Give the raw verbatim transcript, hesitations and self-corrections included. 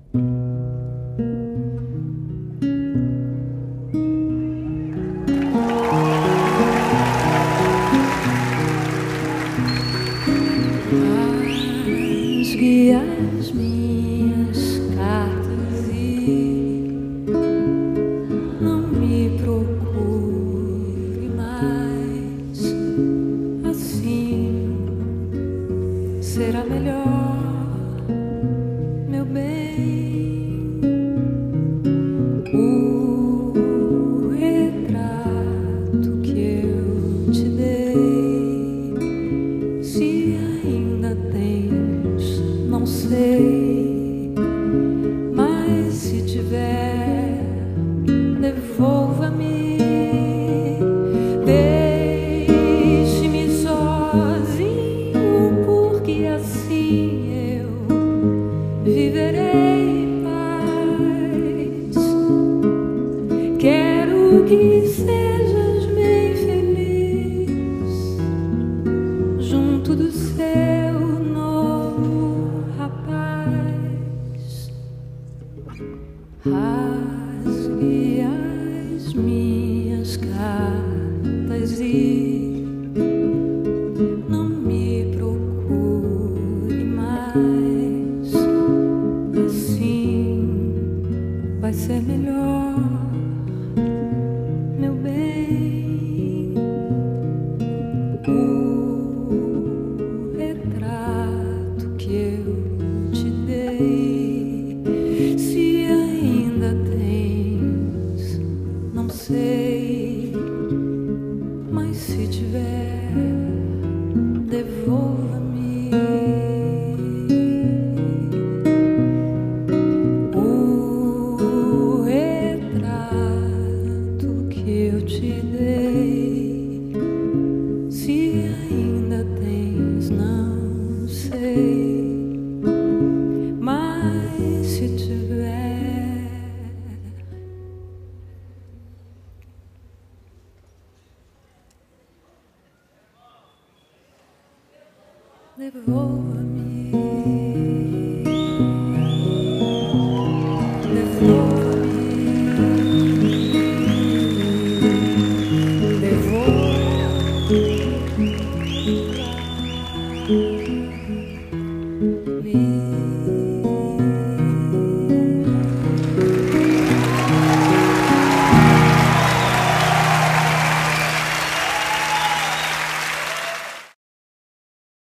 Rasgue as minhas cartas e não me procure mais. Assim será melhor, meu bem. O retrato que eu te dei, se ainda tens, não sei, mas se tiver, devolva-me. Deixe-me sozinho, porque assim eu viverei em paz. Quero que sejas bem feliz junto do seu novo rapaz. Rasgue as minhas cartas e não me procure mais. Assim vai ser melhor, meu bem. O retrato que eu te dei, se ainda tens, não sei, mas se tiver, devolva-me. O retrato que eu te dei, se ainda tens, não sei, mas se tiver, devolva-me.